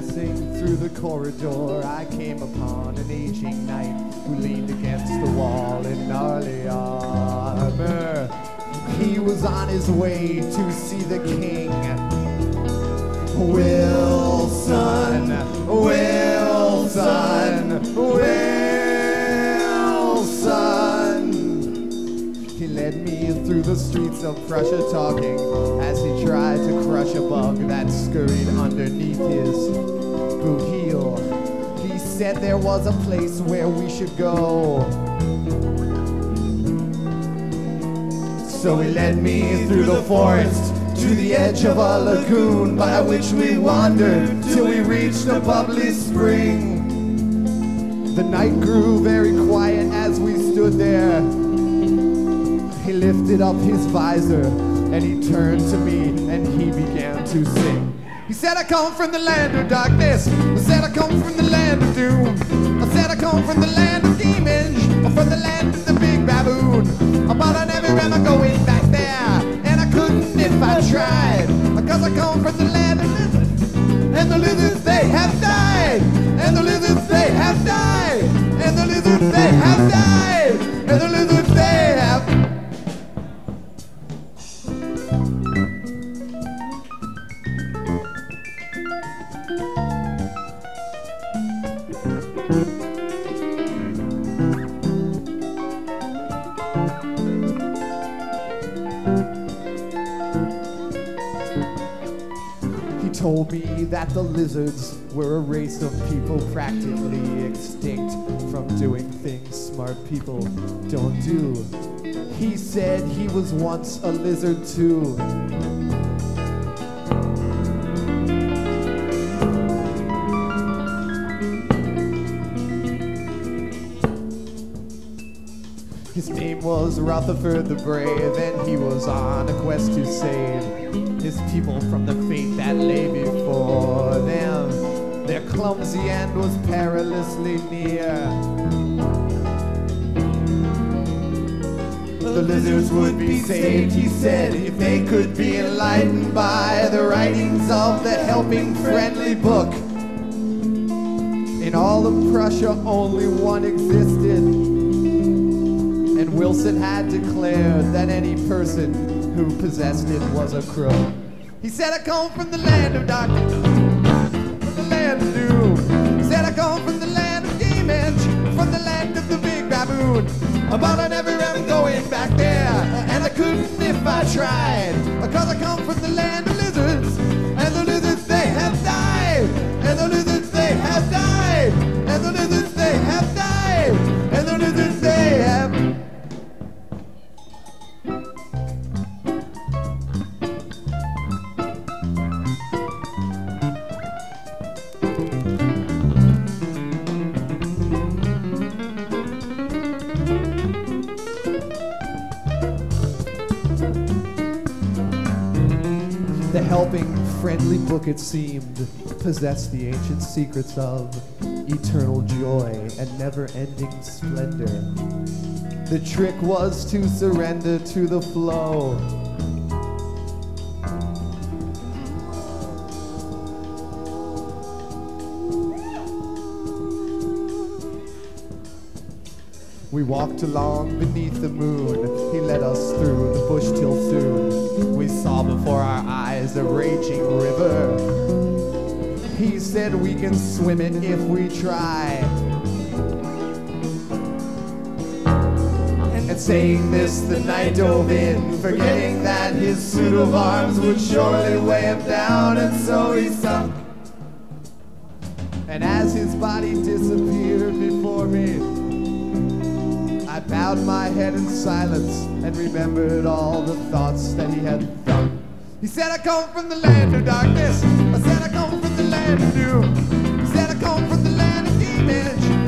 Passing through the corridor, I came upon an aging knight who leaned against the wall in gnarly armor. He was on his way to see the king. Wilson, Wilson, Wilson. He led me through the streets of Prussia talking as he tried to crush a bug that scurried underneath his boot heel. He said there was a place where we should go. So he led me through the forest to the edge of a lagoon by which we wandered till we reached a bubbly spring. The night grew very quiet as we stood there. He lifted up his visor and he turned to me and he began to sing. He said, I come from the land of darkness. I said, I come from the land of doom. I said, I come from the land of demons. I'm from the land of the big baboon. But I never am going back there. And I couldn't if I tried. Because I come from the land of lizards. And the lizards, they have died. And the lizards, they have died. And the lizards, they have died. And the lizards, they have died. Told me that the lizards were a race of people practically extinct from doing things smart people don't do. He said he was once a lizard too. His name was Rutherford the Brave, and he was on a quest to save his people from the fate that lay before them. Their clumsy end was perilously near. The lizards would be saved, he said, if they could be enlightened by the writings of the helping friendly book. In all of Prussia only one existed, and Wilson had declared that any person who possessed it was a crook. He said, I come from the land of darkness, from the land of doom. He said, I come from the land of demons, from the land of the big baboon. But I never am going back there, and I couldn't if I tried. Because I come from the land of lizards, and the lizards, they have died. And the lizards, they have died. And the lizards, they have died. And the lizards, they have died. The helping, friendly book, it seemed, possessed the ancient secrets of eternal joy and never-ending splendor. The trick was to surrender to the flow. We walked along beneath the moon. He led us through the bush till soon we saw before our eyes a raging river. He said we can swim it if we try. And saying this, the knight dove in, forgetting that his suit of arms would surely weigh him down, and so he sunk. And as his body disappeared before me, I bowed my head in silence and remembered all the thoughts that he had done. He said, I come from the land of darkness. I said, I come from the land of doom. He said, I come from the land of demons.